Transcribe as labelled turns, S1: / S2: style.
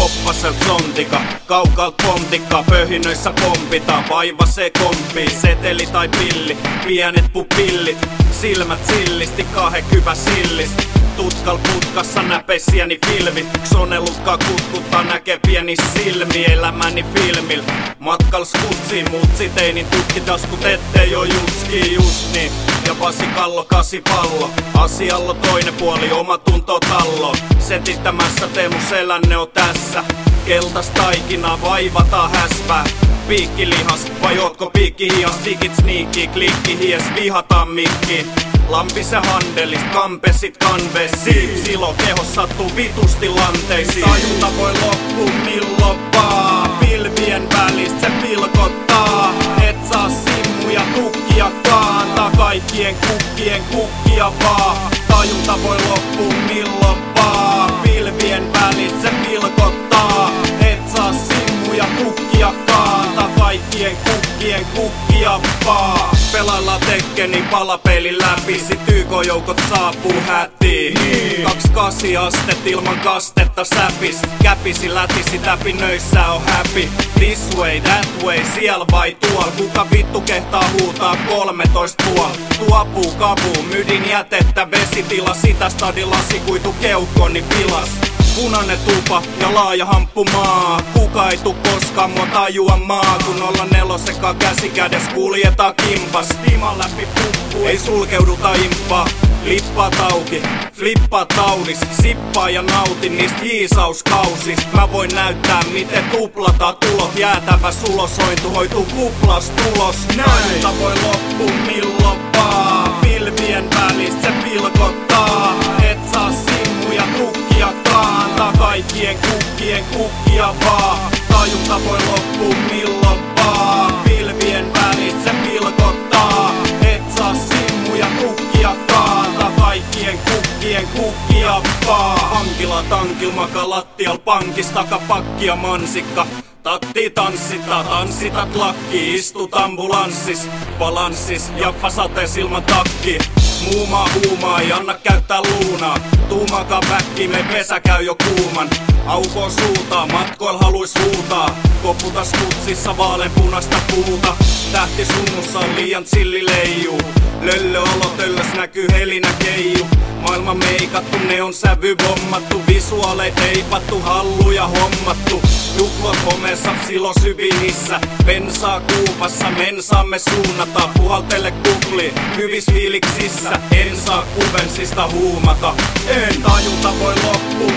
S1: poppaselt sontika, kaukalt pontikka, pöhinöissä pompitaan, vaiva se kompii, seteli tai pilli, pienet pupillit, silmät sillisti, kahekyvä sillis. Tutkal putkassa näpesiäni pilvit, ksonelutkaa kutkuttaa näkee pieni silmi elämäni filmil. Matkal skutsi, mutsi teinin tutkitaskut ettei oo jutski just niin. Ja vasikallo kasipallo, asialla toinen puoli oma tunto tallo. Setittämässä Teemu Selänne on tässä, keltas taikina vaivata häspää. Piikkilihas, vai ootko piikkihihas, digit sniikki, klikki hies, vihataan mikki. Lampise handelis, kampesit kanvees, silo kehos sattuu vitusti lanteisiin. Tajunta voi loppua milloin vaan, pilvien välistä se pilkottaa. Et saa simmuja tukkia kaantaa, kaikkien kukkien kukkia vaan. Tajunta voi loppua milloin vaan, pilvien välistä se pilkottaa. Et saa simmuja tukkia kaantaa, kaikkien kukkien kukkia vaan. Pelaillaan Tekkeni palapelin läpi, sit YK-joukot saapuu hätiin. 28 astet ilman kastetta säpis, käpisi lätisi täpinöissä on happy. This way, that way, siel vai tuol, kuka vittu kehtaa huutaa 13 puol. Tuopuu kabuu, mydin jätettä vesitila, sitä stadin lasikuitu keuhkoni pilas. Punainen tupa ja laaja hamppumaa, kuka ei tuu koskaan mua tajua maa. Kun olla nelosekaan käsi kädes kuljetaan kimpas, timan läpi puppuu, ei sulkeuduta imppaa. Lippaa tauki, flippaa taudis, sippaa ja nautin niistä hiisauskausis. Mä voin näyttää miten tuplataan tulot, jäätävä sulosointu hoituu kuplas tulos. Tajunta voi loppua milloin vaan, pilvien välistä se pilkottaa. Et saa simmuja tukkia kaantaa, kaikkien kukkien kukkia vaan. Tajunta voi loppua milloin vaan, pilvien välistä se pilkottaa. Et saa simmuja tukkia kaantaa, kaikkien kukkien kukkia vaan. Pankilla tankil maka lattial pankis, takapakkia mansikka. Tatti tanssitat lakki, istut ambulanssis, balanssis, jaffa satees ilman takki. Muumaa huumaa, ei anna käyttää luunaa. Tuumakaa päkki, me pesä käy jo kuuman. Aukoo suutaa, matkoil haluis huutaa. Koputas kutsissa vaaleanpunasta puuta. Tähti sunnussa on liian chilli leijuu. Löllöolo töllös näkyy helinä keiju. Maailma meikattu, ne on sävy bommattu. Visuaaleit teipattu, halluja hommattu. Juklot homeessa, silo syvinissä. Bensaa kuupassa, mensaamme suunnata. Puhaltele kupliin, hyvis fiiliksissä. En saa kuvensista huumata. En tajunta voi loppua